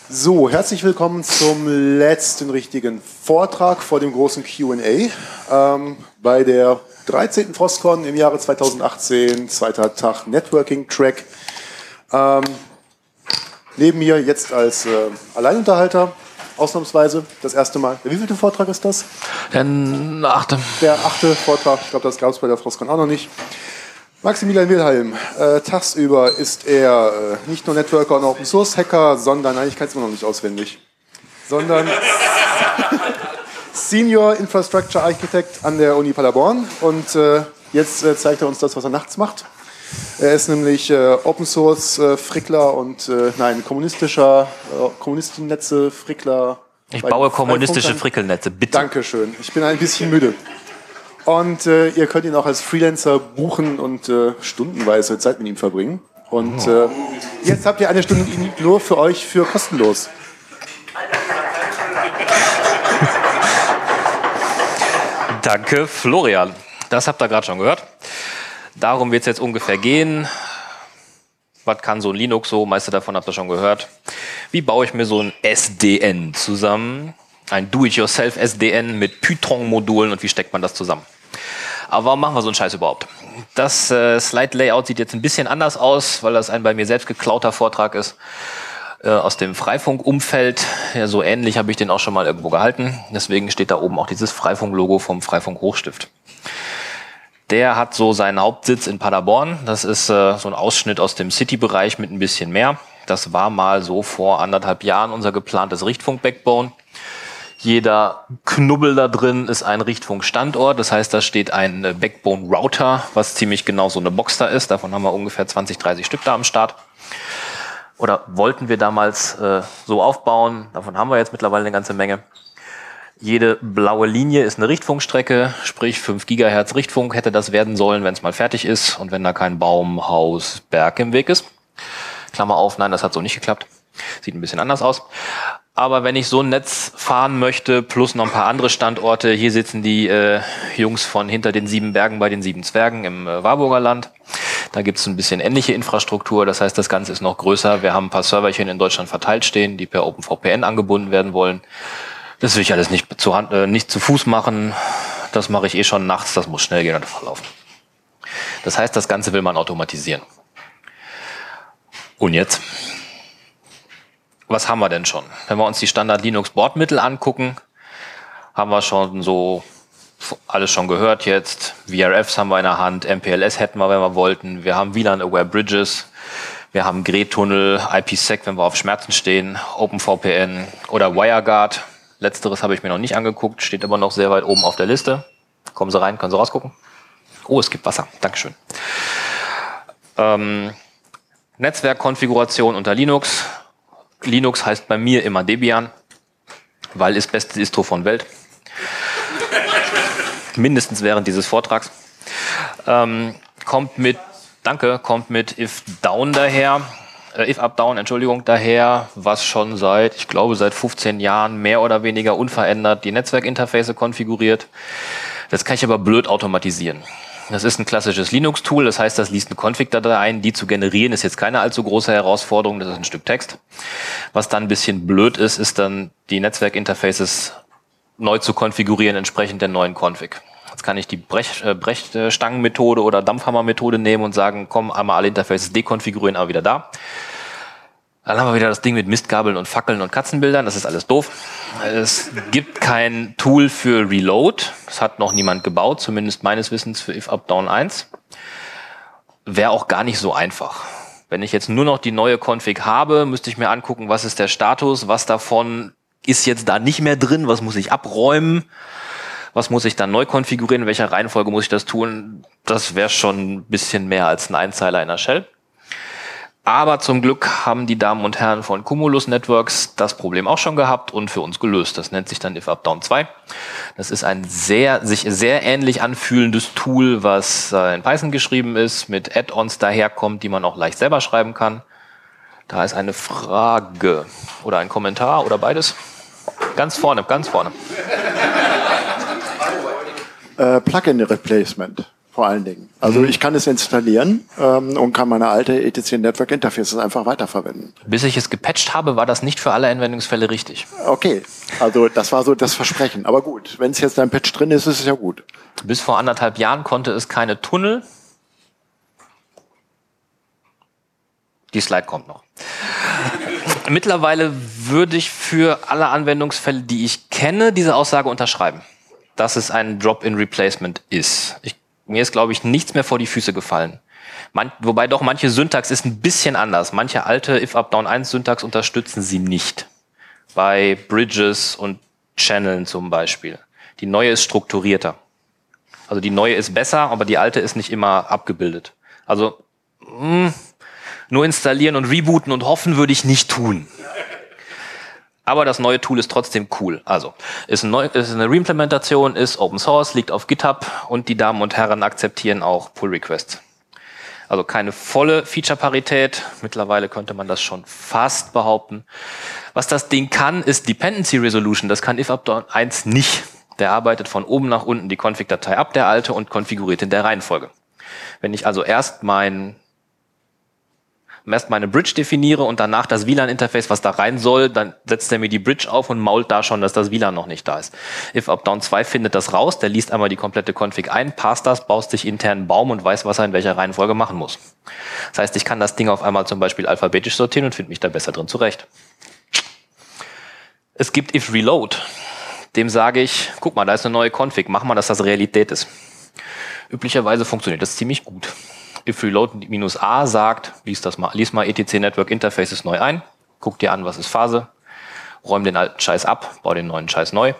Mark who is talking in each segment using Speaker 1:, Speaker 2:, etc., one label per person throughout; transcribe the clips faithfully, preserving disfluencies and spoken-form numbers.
Speaker 1: So, herzlich willkommen zum letzten richtigen Vortrag vor dem großen Q und A ähm, bei der dreizehnten Frostcon im Jahre zweitausendachtzehn, zweiter Tag Networking-Track. Ähm, neben mir jetzt als äh, Alleinunterhalter, ausnahmsweise, das erste Mal. Der wievielte Vortrag ist das?
Speaker 2: Der achte.
Speaker 1: Der achte Vortrag, ich glaube, das gab es bei der Frostcon auch noch nicht. Maximilian Wilhelm, äh, tagsüber ist er äh, nicht nur Networker und Open Source Hacker, sondern, nein, ich kann es immer noch nicht auswendig, sondern Senior Infrastructure Architect an der Uni Paderborn und äh, jetzt äh, zeigt er uns das, was er nachts macht. Er ist nämlich äh, Open Source äh, Frickler und, äh, nein, kommunistischer, äh, Kommunistennetze Frickler.
Speaker 2: Ich baue kommunistische Frickelnetze, bitte.
Speaker 1: Dankeschön, ich bin ein bisschen müde. Und äh, ihr könnt ihn auch als Freelancer buchen und äh, stundenweise Zeit mit ihm verbringen. Und äh, jetzt habt ihr eine Stunde nur für euch für kostenlos.
Speaker 2: Danke, Florian. Das habt ihr gerade schon gehört. Darum wird es jetzt ungefähr gehen. Was kann so ein Linux so? Meiste davon habt ihr schon gehört. Wie baue ich mir so ein S D N zusammen? Ein Do-it-yourself S D N mit Python-Modulen und wie steckt man das zusammen? Aber warum machen wir so einen Scheiß überhaupt? Das äh, Slide-Layout sieht jetzt ein bisschen anders aus, weil das ein bei mir selbst geklauter Vortrag ist äh, aus dem Freifunk-Umfeld. Ja, so ähnlich habe ich den auch schon mal irgendwo gehalten. Deswegen steht da oben auch dieses Freifunk-Logo vom Freifunk-Hochstift. Der hat so seinen Hauptsitz in Paderborn. Das ist äh, so ein Ausschnitt aus dem City-Bereich mit ein bisschen mehr. Das war mal so vor anderthalb Jahren unser geplantes Richtfunk-Backbone. Jeder Knubbel da drin ist ein Richtfunkstandort. Das heißt, da steht ein Backbone-Router, was ziemlich genau so eine Box da ist. Davon haben wir ungefähr zwanzig, dreißig Stück da am Start. Oder wollten wir damals äh, so aufbauen. Davon haben wir jetzt mittlerweile eine ganze Menge. Jede blaue Linie ist eine Richtfunkstrecke, sprich fünf Gigahertz Richtfunk hätte das werden sollen, wenn es mal fertig ist und wenn da kein Baum, Haus, Berg im Weg ist. Klammer auf, nein, das hat so nicht geklappt. Sieht ein bisschen anders aus. Aber wenn ich so ein Netz fahren möchte, plus noch ein paar andere Standorte, hier sitzen die äh, Jungs von hinter den sieben Bergen bei den sieben Zwergen im äh, Warburger Land. Da gibt es ein bisschen ähnliche Infrastruktur, das heißt, das Ganze ist noch größer. Wir haben ein paar Serverchen in Deutschland verteilt stehen, die per OpenVPN angebunden werden wollen. Das will ich alles nicht zu, Hand, äh, nicht zu Fuß machen. Das mache ich eh schon nachts, das muss schnell gehen und verlaufen. Das heißt, das Ganze will man automatisieren. Und jetzt? Was haben wir denn schon? Wenn wir uns die Standard-Linux-Bordmittel angucken, haben wir schon so alles schon gehört jetzt. V R Fs haben wir in der Hand, M P L S hätten wir, wenn wir wollten. Wir haben W LAN-Aware Bridges, wir haben Gret-Tunnel, I P sec, wenn wir auf Schmerzen stehen, OpenVPN oder WireGuard. Letzteres habe ich mir noch nicht angeguckt, steht aber noch sehr weit oben auf der Liste. Kommen Sie rein, können Sie rausgucken. Oh, es gibt Wasser, Dankeschön. Ähm, Netzwerkkonfiguration unter Linux. Linux heißt bei mir immer Debian, weil ist beste Distro von Welt. Mindestens während dieses Vortrags. Ähm, kommt mit, danke, kommt mit if down daher, äh, if up down, Entschuldigung, daher, was schon seit, ich glaube seit fünfzehn Jahren mehr oder weniger unverändert die Netzwerkinterface konfiguriert. Das kann ich aber blöd automatisieren. Das ist ein klassisches Linux-Tool, das heißt, das liest eine Config-Datei ein, die zu generieren ist jetzt keine allzu große Herausforderung, das ist ein Stück Text. Was dann ein bisschen blöd ist, ist dann die Netzwerkinterfaces neu zu konfigurieren entsprechend der neuen Config. Jetzt kann ich die Brech, äh, Brechstangenmethode oder Dampfhammer-Methode nehmen und sagen, komm, einmal alle Interfaces dekonfigurieren, aber wieder da. Dann haben wir wieder das Ding mit Mistgabeln und Fackeln und Katzenbildern, das ist alles doof. Es gibt kein Tool für Reload, das hat noch niemand gebaut, zumindest meines Wissens für if up down eins. Wäre auch gar nicht so einfach. Wenn ich jetzt nur noch die neue Config habe, müsste ich mir angucken, was ist der Status, was davon ist jetzt da nicht mehr drin, was muss ich abräumen, was muss ich dann neu konfigurieren, in welcher Reihenfolge muss ich das tun. Das wäre schon ein bisschen mehr als ein Einzeiler in der Shell. Aber zum Glück haben die Damen und Herren von Cumulus Networks das Problem auch schon gehabt und für uns gelöst. Das nennt sich dann if up down zwei. Das ist ein sehr, sich sehr ähnlich anfühlendes Tool, was in Python geschrieben ist, mit Add-ons daherkommt, die man auch leicht selber schreiben kann. Da ist eine Frage oder ein Kommentar oder beides. Ganz vorne, ganz vorne.
Speaker 3: Äh, Plugin Replacement vor allen Dingen. Also ich kann es installieren ähm, und kann meine alte E T C Network Interfaces einfach weiterverwenden.
Speaker 2: Bis ich es gepatcht habe, war das nicht für alle Anwendungsfälle richtig.
Speaker 3: Okay, also das war so das Versprechen. Aber gut, wenn es jetzt ein Patch drin ist, ist es ja gut.
Speaker 2: Bis vor anderthalb Jahren konnte es keine Tunnel. Die Slide kommt noch. Mittlerweile würde ich für alle Anwendungsfälle, die ich kenne, diese Aussage unterschreiben, dass es ein Drop-in-Replacement ist. Ich, mir ist, glaube ich, nichts mehr vor die Füße gefallen. Man, wobei doch manche Syntax ist ein bisschen anders. Manche alte if-up-down eins Syntax unterstützen sie nicht. Bei Bridges und Channeln zum Beispiel. Die neue ist strukturierter. Also die neue ist besser, aber die alte ist nicht immer abgebildet. Also mh, nur installieren und rebooten und hoffen würde ich nicht tun. Aber das neue Tool ist trotzdem cool. Also, ist, ein neu, ist eine Reimplementation, ist Open Source, liegt auf GitHub und die Damen und Herren akzeptieren auch Pull Requests. Also keine volle Feature-Parität. Mittlerweile könnte man das schon fast behaupten. Was das Ding kann, ist Dependency Resolution. Das kann if-up-down eins nicht. Der arbeitet von oben nach unten die Config-Datei ab, der alte, und konfiguriert in der Reihenfolge. Wenn ich also erst mein erst meine Bridge definiere und danach das W L A N-Interface, was da rein soll, dann setzt er mir die Bridge auf und mault da schon, dass das W L A N noch nicht da ist. if-up-down zwei findet das raus, der liest einmal die komplette Config ein, passt das, baust sich intern einen Baum und weiß, was er in welcher Reihenfolge machen muss. Das heißt, ich kann das Ding auf einmal zum Beispiel alphabetisch sortieren und finde mich da besser drin zurecht. Es gibt if-reload. Dem sage ich, guck mal, da ist eine neue Config, mach mal, dass das Realität ist. Üblicherweise funktioniert das ziemlich gut. if-reload-a sagt, lies das mal, lies mal E T C Network Interfaces neu ein, guck dir an, was ist Phase, räum den alten Scheiß ab, bau den neuen Scheiß neu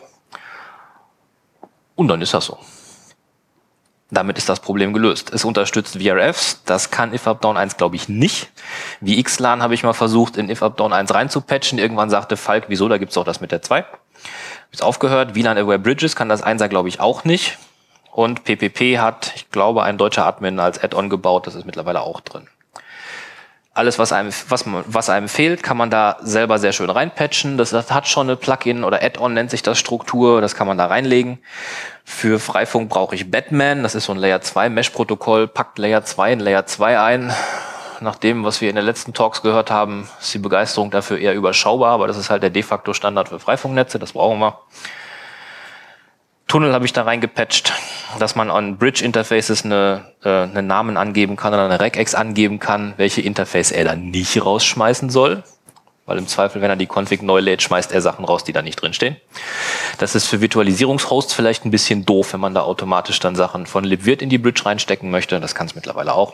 Speaker 2: und dann ist das so. Damit ist das Problem gelöst. Es unterstützt V R Fs, das kann if-up-down eins glaube ich nicht. Wie X L A N habe ich mal versucht, in if-up-down eins reinzupatchen, irgendwann sagte Falk, wieso, da gibt's auch das mit der zwei. Ist aufgehört, W L A N-Aware Bridges kann das Einser glaube ich auch nicht. Und P P P hat, ich glaube, ein deutscher Admin als Add-on gebaut, das ist mittlerweile auch drin. Alles, was einem, was, was einem fehlt, kann man da selber sehr schön reinpatchen. Das, das hat schon eine Plugin oder Add-on nennt sich das Struktur, das kann man da reinlegen. Für Freifunk brauche ich Batman, das ist so ein Layer zwei Mesh-Protokoll, packt Layer zwei in Layer zwei ein. Nach dem, was wir in den letzten Talks gehört haben, ist die Begeisterung dafür eher überschaubar, aber das ist halt der de facto Standard für Freifunknetze, das brauchen wir. Tunnel habe ich da reingepatcht, dass man an Bridge-Interfaces eine, äh, einen Namen angeben kann oder eine Regex angeben kann, welche Interface er dann nicht rausschmeißen soll. Weil im Zweifel, wenn er die Config neu lädt, schmeißt er Sachen raus, die da nicht drinstehen. Das ist für Virtualisierungshosts vielleicht ein bisschen doof, wenn man da automatisch dann Sachen von libvirt in die Bridge reinstecken möchte. Das kann es mittlerweile auch.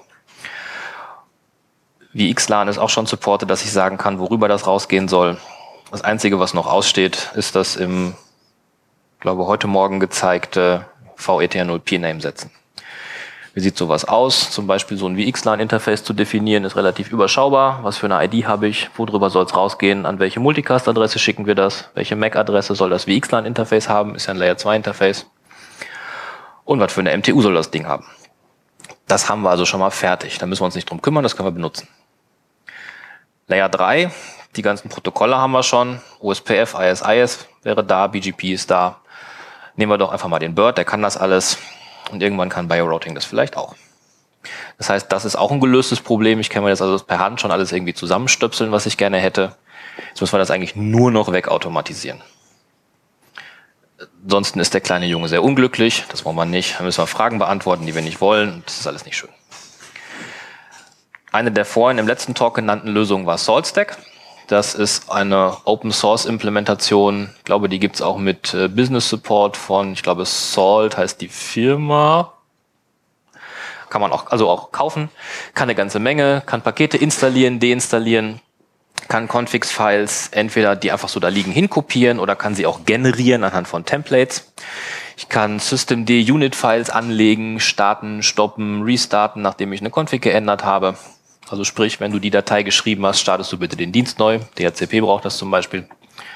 Speaker 2: Wie X L A N ist auch schon supportet, dass ich sagen kann, worüber das rausgehen soll. Das Einzige, was noch aussteht, ist das im Ich glaube, heute Morgen gezeigte V E T H null P-Name setzen. Wie sieht sowas aus? Zum Beispiel so ein V X L A N-Interface zu definieren, ist relativ überschaubar. Was für eine I D habe ich? Worüber soll es rausgehen? An welche Multicast-Adresse schicken wir das? Welche M A C-Adresse soll das V X L A N-Interface haben? Ist ja ein Layer zwei Interface. Und was für eine M T U soll das Ding haben? Das haben wir also schon mal fertig. Da müssen wir uns nicht drum kümmern, das können wir benutzen. Layer drei, die ganzen Protokolle haben wir schon. O S P F, I S I S wäre da, B G P ist da. Nehmen wir doch einfach mal den Bird, der kann das alles. Und irgendwann kann Biorouting das vielleicht auch. Das heißt, das ist auch ein gelöstes Problem. Ich kann mir das also per Hand schon alles irgendwie zusammenstöpseln, was ich gerne hätte. Jetzt müssen wir das eigentlich nur noch wegautomatisieren. Ansonsten ist der kleine Junge sehr unglücklich. Das wollen wir nicht. Dann müssen wir Fragen beantworten, die wir nicht wollen. Das ist alles nicht schön. Eine der vorhin im letzten Talk genannten Lösungen war SaltStack. Das ist eine Open-Source-Implementation. Ich glaube, die gibt's auch mit äh, Business-Support von, ich glaube, Salt heißt die Firma. Kann man auch, also auch kaufen. Kann eine ganze Menge, kann Pakete installieren, deinstallieren, kann Configs-Files entweder, die einfach so da liegen, hinkopieren oder kann sie auch generieren anhand von Templates. Ich kann Systemd-Unit-Files anlegen, starten, stoppen, restarten, nachdem ich eine Config geändert habe. Also sprich, wenn du die Datei geschrieben hast, startest du bitte den Dienst neu. D H C P braucht das zum Beispiel.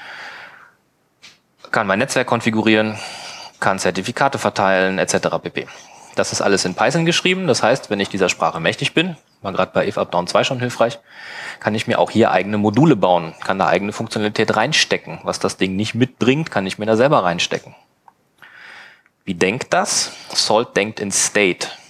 Speaker 2: Kann mein Netzwerk konfigurieren, kann Zertifikate verteilen, et cetera pp. Das ist alles in Python geschrieben. Das heißt, wenn ich dieser Sprache mächtig bin, war gerade bei if-up-down zwei schon hilfreich, kann ich mir auch hier eigene Module bauen, kann da eigene Funktionalität reinstecken. Was das Ding nicht mitbringt, kann ich mir da selber reinstecken. Wie denkt das? Salt denkt in State.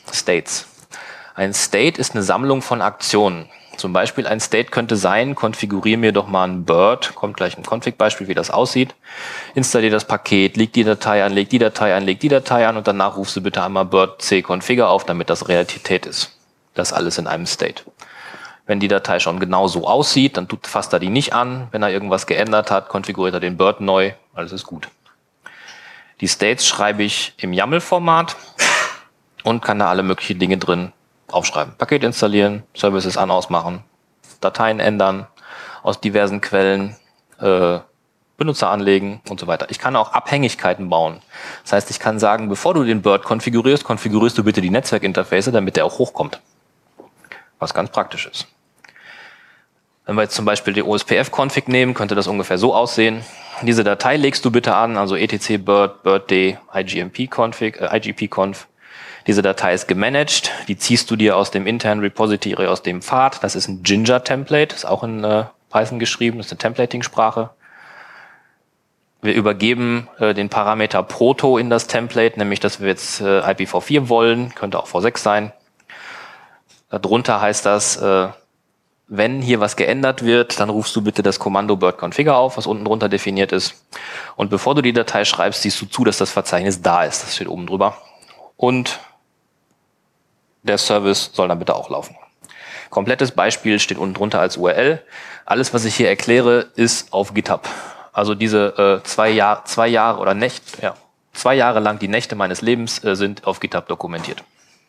Speaker 2: States. Ein State ist eine Sammlung von Aktionen. Zum Beispiel ein State könnte sein, konfiguriere mir doch mal ein Bird, kommt gleich ein Config-Beispiel, wie das aussieht, installiere das Paket, leg die Datei an, leg die Datei an, leg die Datei an und danach rufst du bitte einmal Bird C configure auf, damit das Realität ist. Das alles in einem State. Wenn die Datei schon genau so aussieht, dann tut, fasst er die nicht an. Wenn er irgendwas geändert hat, konfiguriert er den Bird neu, alles ist gut. Die States schreibe ich im YAML-Format und kann da alle möglichen Dinge drin aufschreiben. Paket installieren, Services an, ausmachen, Dateien ändern, aus diversen Quellen, äh, Benutzer anlegen und so weiter. Ich kann auch Abhängigkeiten bauen. Das heißt, ich kann sagen, bevor du den Bird konfigurierst, konfigurierst du bitte die Netzwerkinterface, damit der auch hochkommt. Was ganz praktisch ist. Wenn wir jetzt zum Beispiel die O S P F-Config nehmen, könnte das ungefähr so aussehen. Diese Datei legst du bitte an, also etc bird, bird-d, igmp-config, äh, igp-conf. Diese Datei ist gemanagt, die ziehst du dir aus dem internen Repository, aus dem Pfad. Das ist ein Jinja-Template, ist auch in äh, Python geschrieben, das ist eine Templating-Sprache. Wir übergeben äh, den Parameter Proto in das Template, nämlich dass wir jetzt äh, I P v vier wollen, könnte auch v sechs sein. Darunter heißt das, äh, wenn hier was geändert wird, dann rufst du bitte das Kommando bird configure auf, was unten drunter definiert ist. Und bevor du die Datei schreibst, siehst du zu, dass das Verzeichnis da ist. Das steht oben drüber. Und der Service soll dann bitte auch laufen. Komplettes Beispiel steht unten drunter als U R L. Alles, was ich hier erkläre, ist auf GitHub. Also diese äh, zwei, Jahr, zwei Jahre oder Nächte, ja, zwei Jahre lang die Nächte meines Lebens äh, sind auf GitHub dokumentiert.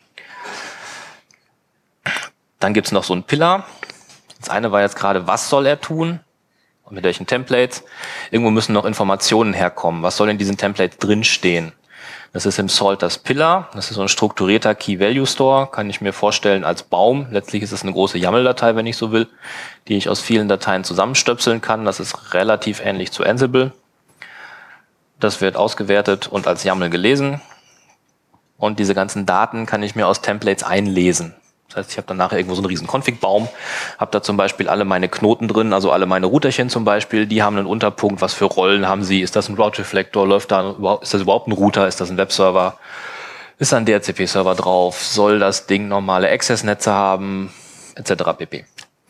Speaker 2: Dann gibt's noch so ein Pillar. Das eine war jetzt gerade, was soll er tun und mit welchen Templates. Irgendwo müssen noch Informationen herkommen. Was soll in diesen Templates drinstehen? Das ist im Salt das Pillar. Das ist so ein strukturierter Key-Value-Store. Kann ich mir vorstellen als Baum. Letztlich ist es eine große YAML-Datei, wenn ich so will, die ich aus vielen Dateien zusammenstöpseln kann. Das ist relativ ähnlich zu Ansible. Das wird ausgewertet und als YAML gelesen. Und diese ganzen Daten kann ich mir aus Templates einlesen. Das heißt, ich habe dann nachher irgendwo so einen riesen Config-Baum, habe da zum Beispiel alle meine Knoten drin, also alle meine Routerchen zum Beispiel, die haben einen Unterpunkt, was für Rollen haben sie, ist das ein Route-Reflector, läuft da, ist das überhaupt ein Router, ist das ein Webserver, ist da ein D H C P-Server drauf, soll das Ding normale Access-Netze haben, et cetera pp.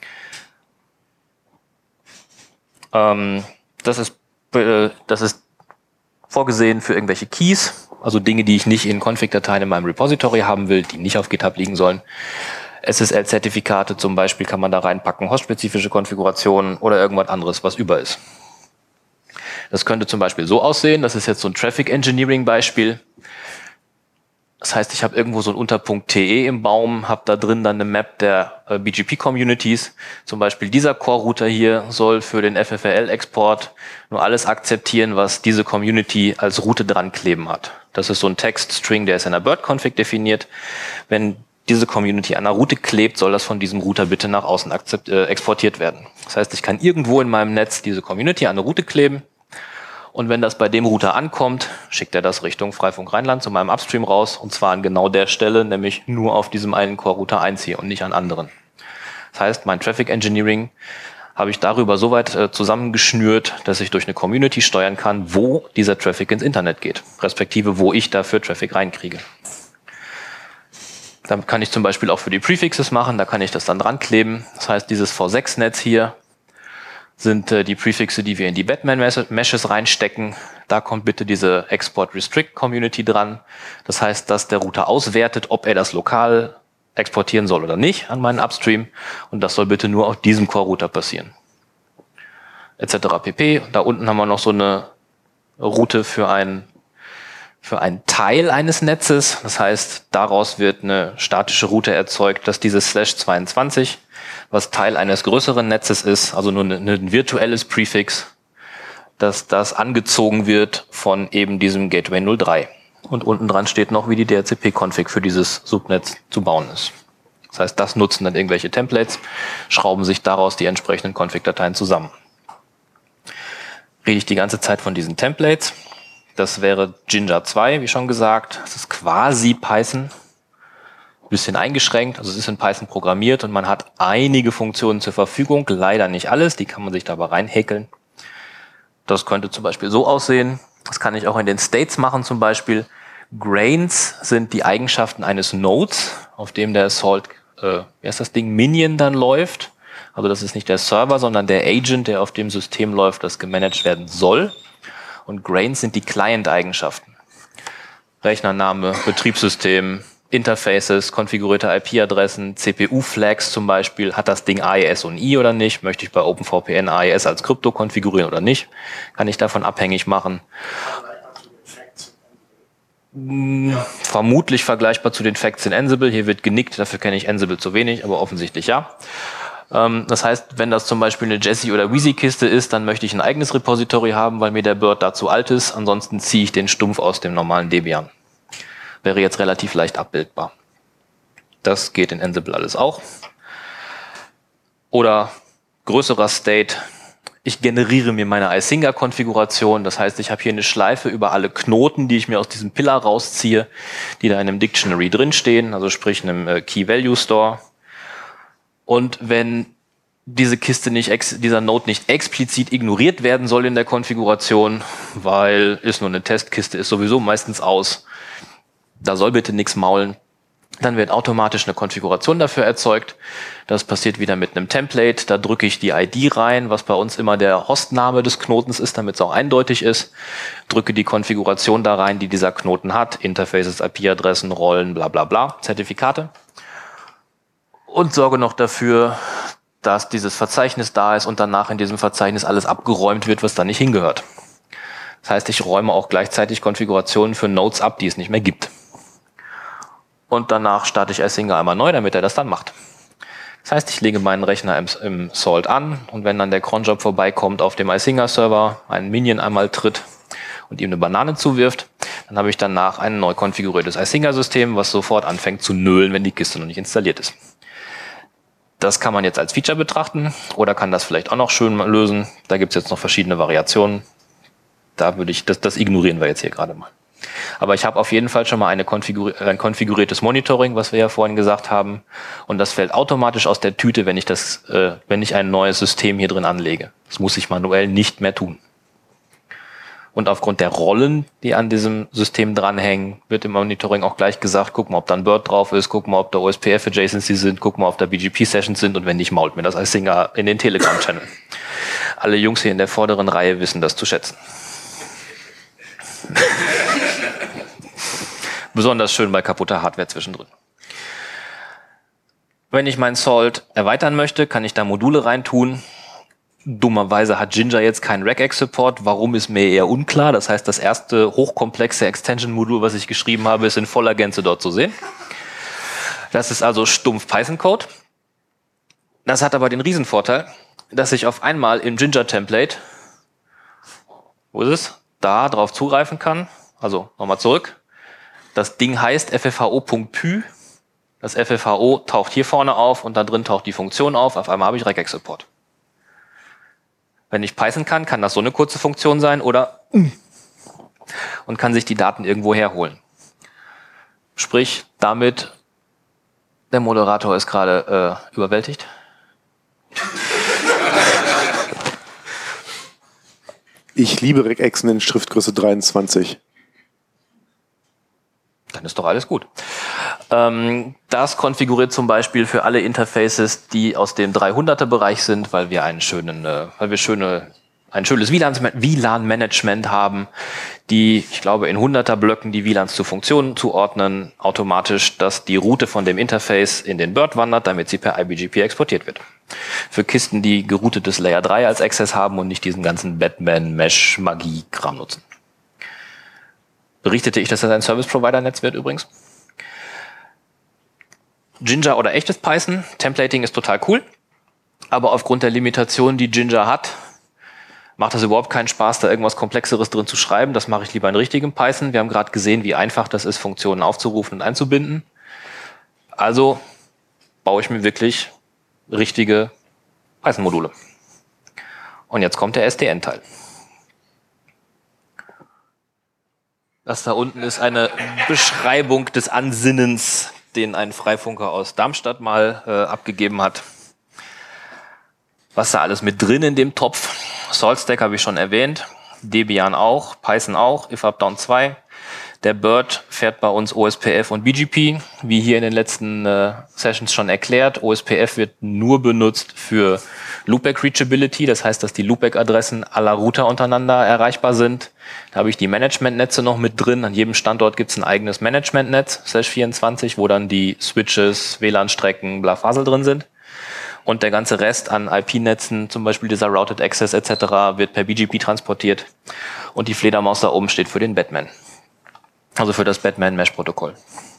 Speaker 2: Ähm, das ist, äh, das ist vorgesehen für irgendwelche Keys, also Dinge, die ich nicht in Config-Dateien in meinem Repository haben will, die nicht auf GitHub liegen sollen. S S L-Zertifikate zum Beispiel kann man da reinpacken, hostspezifische Konfigurationen oder irgendwas anderes, was über ist. Das könnte zum Beispiel so aussehen, das ist jetzt so ein Traffic Engineering Beispiel. Das heißt, ich habe irgendwo so einen Unterpunkt T E im Baum, habe da drin dann eine Map der äh, B G P-Communities. Zum Beispiel dieser Core-Router hier soll für den F F R L-Export nur alles akzeptieren, was diese Community als Route dran kleben hat. Das ist so ein Text-String, der ist in der Bird-Config definiert. Wenn diese Community an einer Route klebt, soll das von diesem Router bitte nach außen akzept, äh, exportiert werden. Das heißt, ich kann irgendwo in meinem Netz diese Community an eine Route kleben. Und wenn das bei dem Router ankommt, schickt er das Richtung Freifunk Rheinland zu meinem Upstream raus. Und zwar an genau der Stelle, nämlich nur auf diesem einen Core-Router eins hier und nicht an anderen. Das heißt, mein Traffic Engineering habe ich darüber so weit äh, zusammengeschnürt, dass ich durch eine Community steuern kann, wo dieser Traffic ins Internet geht. Respektive, wo ich dafür Traffic reinkriege. Dann kann ich zum Beispiel auch für die Prefixes machen. Da kann ich das dann dran kleben. Das heißt, dieses V sechs Netz hier sind äh, die Prefixe, die wir in die Batman-Meshes reinstecken. Da kommt bitte diese Export-Restrict-Community dran. Das heißt, dass der Router auswertet, ob er das lokal exportieren soll oder nicht an meinen Upstream. Und das soll bitte nur auf diesem Core-Router passieren. Etc. pp. Da unten haben wir noch so eine Route für ein für einen Teil eines Netzes. Das heißt, daraus wird eine statische Route erzeugt, dass dieses Slash zweiundzwanzig, was Teil eines größeren Netzes ist, also nur ein virtuelles Prefix, dass das angezogen wird von eben diesem Gateway null drei. Und unten dran steht noch, wie die D H C P-Config für dieses Subnetz zu bauen ist. Das heißt, das nutzen dann irgendwelche Templates, schrauben sich daraus die entsprechenden Config-Dateien zusammen. Rede ich die ganze Zeit von diesen Templates. Das wäre Jinja zwei, wie schon gesagt. Das ist quasi Python. Ein bisschen eingeschränkt. Also es ist in Python programmiert und man hat einige Funktionen zur Verfügung. Leider nicht alles. Die kann man sich dabei reinhäkeln. Das könnte zum Beispiel so aussehen. Das kann ich auch in den States machen zum Beispiel. Grains sind die Eigenschaften eines Nodes, auf dem der Salt, äh, wie heißt das Ding, Minion dann läuft. Also das ist nicht der Server, sondern der Agent, der auf dem System läuft, das gemanagt werden soll. Und Grains sind die Client-Eigenschaften. Rechnername, Betriebssystem, Interfaces, konfigurierte I P-Adressen, C P U-Flags zum Beispiel. Hat das Ding A E S und I oder nicht? Möchte ich bei OpenVPN A E S als Krypto konfigurieren oder nicht? Kann ich davon abhängig machen. Vermutlich vergleichbar zu den Facts in Ansible. Hier wird genickt, dafür kenne ich Ansible zu wenig, aber offensichtlich ja. Das heißt, wenn das zum Beispiel eine Jessie- oder Wheezy-Kiste ist, dann möchte ich ein eigenes Repository haben, weil mir der Bird dazu alt ist. Ansonsten ziehe ich den stumpf aus dem normalen Debian. Wäre jetzt relativ leicht abbildbar. Das geht in Ansible alles auch. Oder größerer State. Ich generiere mir meine Isinga-Konfiguration. Das heißt, ich habe hier eine Schleife über alle Knoten, die ich mir aus diesem Pillar rausziehe, die da in einem Dictionary drinstehen, also sprich einem Key-Value-Store. Und wenn diese Kiste nicht, dieser Node nicht explizit ignoriert werden soll in der Konfiguration, weil ist nur eine Testkiste, ist sowieso meistens aus, da soll bitte nichts maulen, dann wird automatisch eine Konfiguration dafür erzeugt. Das passiert wieder mit einem Template. Da drücke ich die I D rein, was bei uns immer der Hostname des Knotens ist, damit es auch eindeutig ist. Drücke die Konfiguration da rein, die dieser Knoten hat. Interfaces, I P-Adressen, Rollen, bla bla bla, Zertifikate. Und sorge noch dafür, dass dieses Verzeichnis da ist und danach in diesem Verzeichnis alles abgeräumt wird, was da nicht hingehört. Das heißt, ich räume auch gleichzeitig Konfigurationen für Nodes ab, die es nicht mehr gibt. Und danach starte ich Isinga einmal neu, damit er das dann macht. Das heißt, ich lege meinen Rechner im, im Salt an und wenn dann der cronjob vorbeikommt auf dem Isinga-Server, einen Minion einmal tritt und ihm eine Banane zuwirft, dann habe ich danach ein neu konfiguriertes Isinga-System, was sofort anfängt zu nölen, wenn die Kiste noch nicht installiert ist. Das kann man jetzt als Feature betrachten oder kann das vielleicht auch noch schön lösen. Da gibt es jetzt noch verschiedene Variationen. Da würde ich, das, das ignorieren wir jetzt hier gerade mal. Aber ich habe auf jeden Fall schon mal eine konfiguri- ein konfiguriertes Monitoring, was wir ja vorhin gesagt haben. Und das fällt automatisch aus der Tüte, wenn ich das, äh, wenn ich ein neues System hier drin anlege. Das muss ich manuell nicht mehr tun. Und aufgrund der Rollen, die an diesem System dranhängen, wird im Monitoring auch gleich gesagt, guck mal, ob da ein Bird drauf ist, guck mal, ob da O S P F-Adjacencies sind, guck mal, ob da B G P-Sessions sind und wenn nicht, mault mir das Isinga in den Telegram-Channel. Alle Jungs hier in der vorderen Reihe wissen das zu schätzen. Besonders schön bei kaputter Hardware zwischendrin. Wenn ich mein Salt erweitern möchte, kann ich da Module reintun. Dummerweise hat Jinja jetzt keinen Regex-Support. Warum, ist mir eher unklar. Das heißt, das erste hochkomplexe Extension-Modul, was ich geschrieben habe, ist in voller Gänze dort zu sehen. Das ist also stumpf Python-Code. Das hat aber den Riesenvorteil, dass ich auf einmal im Jinja-Template, wo ist es, da drauf zugreifen kann. Also nochmal zurück. Das Ding heißt F F H O Punkt P Y. Das F F H O taucht hier vorne auf und da drin taucht die Funktion auf. Auf einmal habe ich Regex-Support. Wenn ich Python kann, kann das so eine kurze Funktion sein oder und kann sich die Daten irgendwo herholen. Sprich, damit, der Moderator ist gerade äh, überwältigt.
Speaker 1: Ich liebe Regexen in Schriftgröße dreiundzwanzig.
Speaker 2: Dann ist doch alles gut. Ähm, das konfiguriert zum Beispiel für alle Interfaces, die aus dem dreihunderter Bereich sind, weil wir einen schönen, äh, weil wir schöne, ein schönes W LAN-Management haben, die, ich glaube, in hunderter Blöcken die W LANs zu Funktionen zuordnen, automatisch, dass die Route von dem Interface in den Bird wandert, damit sie per I B G P exportiert wird. Für Kisten, die geroutetes Layer drei als Access haben und nicht diesen ganzen Batman-Mesh-Magie-Kram nutzen. Berichtete ich, dass das ein Service-Provider-Netz wird übrigens. Jinja oder echtes Python. Templating ist total cool. Aber aufgrund der Limitationen, die Jinja hat, macht das überhaupt keinen Spaß, da irgendwas Komplexeres drin zu schreiben. Das mache ich lieber in richtigem Python. Wir haben gerade gesehen, wie einfach das ist, Funktionen aufzurufen und einzubinden. Also baue ich mir wirklich richtige Python-Module. Und jetzt kommt der S D N-Teil. Das da unten ist eine Beschreibung des Ansinnens, den ein Freifunker aus Darmstadt mal äh, abgegeben hat. Was da alles mit drin in dem Topf? SaltStack habe ich schon erwähnt, Debian auch, Python auch, ifupdown zwei. Der Bird fährt bei uns O S P F und B G P, wie hier in den letzten äh, Sessions schon erklärt. O S P F wird nur benutzt für Loopback Reachability, das heißt, dass die Loopback-Adressen aller Router untereinander erreichbar sind. Da habe ich die Managementnetze noch mit drin. An jedem Standort gibt es ein eigenes Managementnetz, slash vierundzwanzig, wo dann die Switches, W L A N-Strecken, Blafasel drin sind. Und der ganze Rest an I P-Netzen, zum Beispiel dieser Routed Access et cetera, wird per B G P transportiert. Und die Fledermaus da oben steht für den Batman. Also für das Batman-Mesh-Protokoll.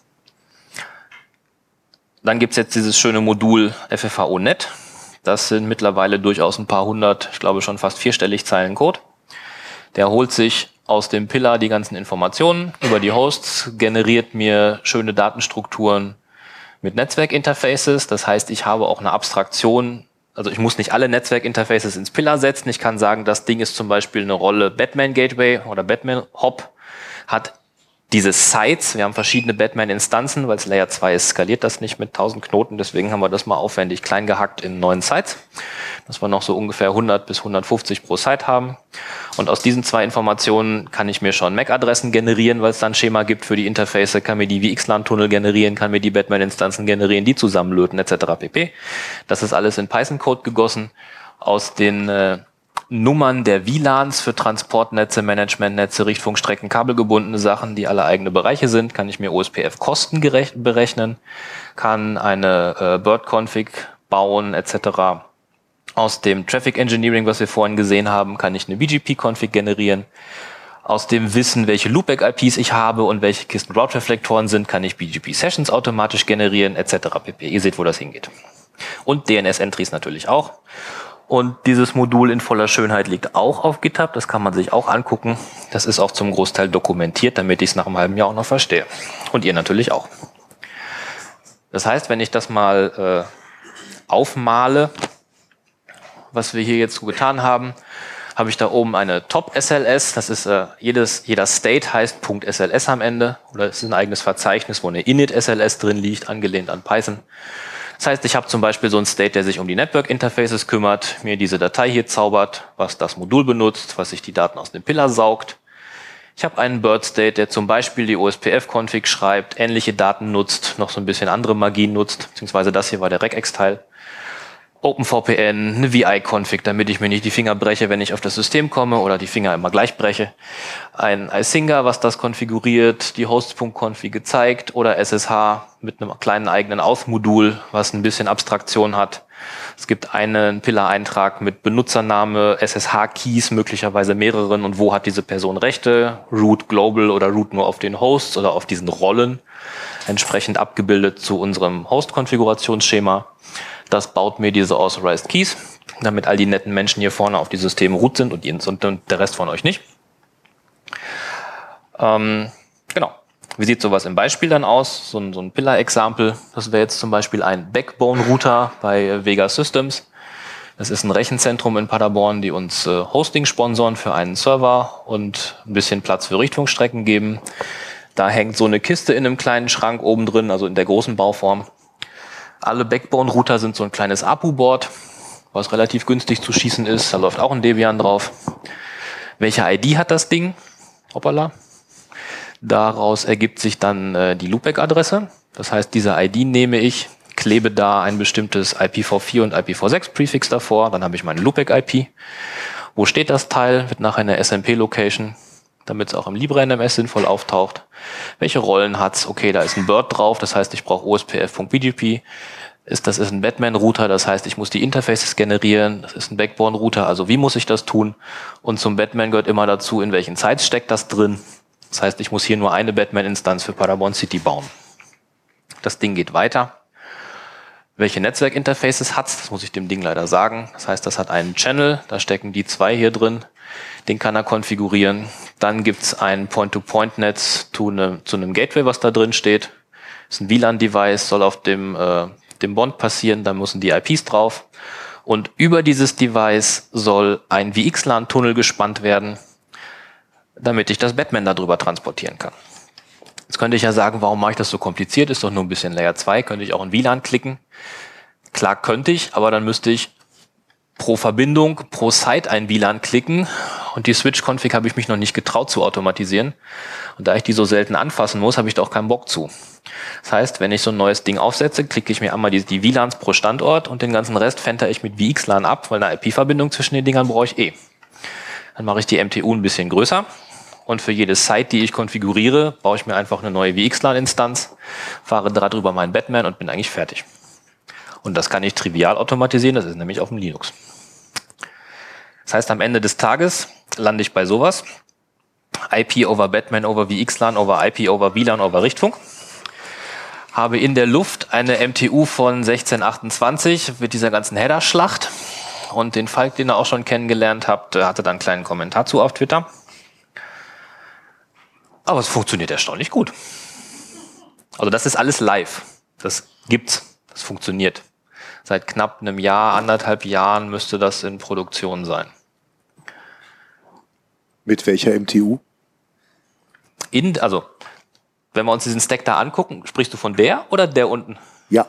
Speaker 2: Dann gibt's jetzt dieses schöne Modul F F H O Punkt net. Das sind mittlerweile durchaus ein paar hundert, ich glaube schon fast vierstellig Zeilen Code. Der holt sich aus dem Pillar die ganzen Informationen über die Hosts, generiert mir schöne Datenstrukturen mit Netzwerkinterfaces. Das heißt, ich habe auch eine Abstraktion. Also ich muss nicht alle Netzwerkinterfaces ins Pillar setzen. Ich kann sagen, das Ding ist zum Beispiel eine Rolle Batman Gateway oder Batman Hop, hat diese Sites, wir haben verschiedene Batman-Instanzen, weil es Layer zwei ist, skaliert das nicht mit tausend Knoten, deswegen haben wir das mal aufwendig klein gehackt in neun Sites, dass wir noch so ungefähr hundert bis hundertfünfzig pro Site haben. Und aus diesen zwei Informationen kann ich mir schon M A C-Adressen generieren, weil es dann ein Schema gibt für die Interface, kann mir die V X LAN-Tunnel generieren, kann mir die Batman-Instanzen generieren, die zusammenlöten et cetera pp. Das ist alles in Python-Code gegossen. Aus den äh, Nummern der V LANs für Transportnetze, Managementnetze, Richtfunkstrecken, kabelgebundene Sachen, die alle eigene Bereiche sind, kann ich mir O S P F-Kosten berechnen, kann eine äh, Bird-Config bauen et cetera. Aus dem Traffic Engineering, was wir vorhin gesehen haben, kann ich eine B G P-Config generieren. Aus dem Wissen, welche Loopback-I Ps ich habe und welche Kisten Route-Reflektoren sind, kann ich B G P-Sessions automatisch generieren et cetera pp. Ihr seht, wo das hingeht. Und D N S-Entries natürlich auch. Und dieses Modul in voller Schönheit liegt auch auf GitHub. Das kann man sich auch angucken. Das ist auch zum Großteil dokumentiert, damit ich es nach einem halben Jahr auch noch verstehe. Und ihr natürlich auch. Das heißt, wenn ich das mal äh, aufmale, was wir hier jetzt so getan haben, habe ich da oben eine Top-S L S. Das ist äh, jedes, jeder State heißt .sls am Ende. Oder es ist ein eigenes Verzeichnis, wo eine Init-S L S drin liegt, angelehnt an Python. Das heißt, ich habe zum Beispiel so einen State, der sich um die Network-Interfaces kümmert, mir diese Datei hier zaubert, was das Modul benutzt, was sich die Daten aus dem Pillar saugt. Ich habe einen Bird-State, der zum Beispiel die O S P F-Config schreibt, ähnliche Daten nutzt, noch so ein bisschen andere Magie nutzt, beziehungsweise das hier war der Regex-Teil. OpenVPN, eine V I-Config, damit ich mir nicht die Finger breche, wenn ich auf das System komme oder die Finger immer gleich breche. Ein iSinger, was das konfiguriert, die Hosts.config gezeigt oder S S H mit einem kleinen eigenen Auth-Modul, was ein bisschen Abstraktion hat. Es gibt einen Pillar-Eintrag mit Benutzername, S S H-Keys, möglicherweise mehreren und wo hat diese Person Rechte, Root Global oder Root nur auf den Hosts oder auf diesen Rollen, entsprechend abgebildet zu unserem Host-Konfigurationsschema. Das baut mir diese Authorized Keys, damit all die netten Menschen hier vorne auf die Systeme root sind und, und der Rest von euch nicht. Ähm, genau. Wie sieht sowas im Beispiel dann aus? So ein, so ein Pillar-Example. Das wäre jetzt zum Beispiel ein Backbone-Router bei Vega Systems. Das ist ein Rechenzentrum in Paderborn, die uns äh, Hosting sponsoren für einen Server und ein bisschen Platz für Richtfunkstrecken geben. Da hängt so eine Kiste in einem kleinen Schrank oben drin, also in der großen Bauform. Alle Backbone-Router sind so ein kleines A P U-Board, was relativ günstig zu schießen ist. Da läuft auch ein Debian drauf. Welche I D hat das Ding? Hoppala. Daraus ergibt sich dann äh, die Loopback-Adresse. Das heißt, diese I D nehme ich, klebe da ein bestimmtes I P v vier und I P v sechs Prefix davor. Dann habe ich meine Loopback-I P. Wo steht das Teil? Wird nachher eine S M P-Location, damit es auch im LibreNMS N M S sinnvoll auftaucht. Welche Rollen hat's? Okay, da ist ein Bird drauf, das heißt, ich brauche O S P F.B G P. Ist, das ist ein Batman-Router, das heißt, ich muss die Interfaces generieren. Das ist ein Backbone-Router, also wie muss ich das tun? Und zum Batman gehört immer dazu, in welchen Sites steckt das drin. Das heißt, ich muss hier nur eine Batman-Instanz für Paderborn City bauen. Das Ding geht weiter. Welche Netzwerkinterfaces hat's? Das muss ich dem Ding leider sagen. Das heißt, das hat einen Channel, da stecken die zwei hier drin. Den kann er konfigurieren. Dann gibt's ein Point-to-Point-Netz zu, ne, zu einem Gateway, was da drin steht. Das ist ein W L A N-Device, soll auf dem, äh, dem Bond passieren, da müssen die I Ps drauf. Und über dieses Device soll ein V X LAN-Tunnel gespannt werden, damit ich das Batman darüber transportieren kann. Jetzt könnte ich ja sagen, warum mache ich das so kompliziert? Ist doch nur ein bisschen Layer zwei, könnte ich auch in W L A N klicken. Klar könnte ich, aber dann müsste ich pro Verbindung, pro Site ein W LAN klicken und die Switch-Config habe ich mich noch nicht getraut zu automatisieren. Und da ich die so selten anfassen muss, habe ich da auch keinen Bock zu. Das heißt, wenn ich so ein neues Ding aufsetze, klicke ich mir einmal die, die W LANs pro Standort und den ganzen Rest fenter ich mit V X LAN ab, weil eine I P-Verbindung zwischen den Dingern brauche ich eh. Dann mache ich die M T U ein bisschen größer und für jede Site, die ich konfiguriere, baue ich mir einfach eine neue V X LAN-Instanz, fahre darüber meinen Batman und bin eigentlich fertig. Und das kann ich trivial automatisieren, das ist nämlich auf dem Linux. Das heißt, am Ende des Tages lande ich bei sowas. I P over Batman over V X LAN over I P over W LAN over Richtfunk. Habe in der Luft eine M T U von sechzehn achtundzwanzig mit dieser ganzen Header-Schlacht. Und den Falk, den ihr auch schon kennengelernt habt, hatte da einen kleinen Kommentar zu auf Twitter. Aber es funktioniert erstaunlich gut. Also das ist alles live. Das gibt's. Das funktioniert. Seit knapp einem Jahr, anderthalb Jahren müsste das in Produktion sein.
Speaker 1: Mit welcher M T U?
Speaker 2: In, also, wenn wir uns diesen Stack da angucken, sprichst du von der oder der unten?
Speaker 1: Ja.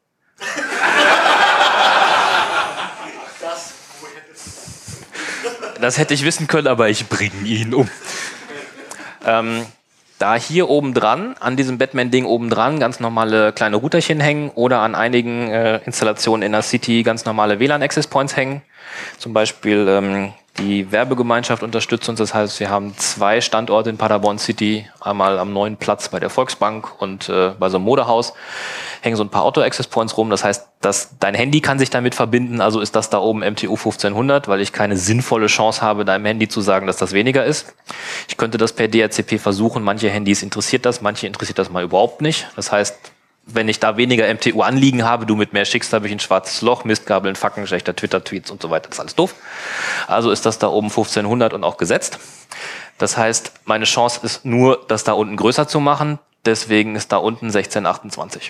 Speaker 2: Das hätte ich wissen können, aber ich bringe ihn um. ähm, da hier oben dran, an diesem Batman-Ding oben dran, ganz normale kleine Routerchen hängen oder an einigen äh, Installationen in der City ganz normale W LAN-Access-Points hängen. Zum Beispiel ähm, die Werbegemeinschaft unterstützt uns. Das heißt, wir haben zwei Standorte in Paderborn City. Einmal am neuen Platz bei der Volksbank und äh, bei so einem Modehaus hängen so ein paar Auto-Access-Points rum. Das heißt, dass dein Handy kann sich damit verbinden. Also ist das da oben M T U fünfzehnhundert, weil ich keine sinnvolle Chance habe, deinem Handy zu sagen, dass das weniger ist. Ich könnte das per D H C P versuchen. Manche Handys interessiert das, manche interessiert das mal überhaupt nicht. Das heißt, wenn ich da weniger M T U anliegen habe, du mit mehr schickst, habe ich ein schwarzes Loch, Mistgabeln, Facken, schlechter Twitter-Tweets und so weiter. Das ist alles doof. Also ist das da oben fünfzehnhundert und auch gesetzt. Das heißt, meine Chance ist nur, das da unten größer zu machen. Deswegen ist da unten sechzehn achtundzwanzig.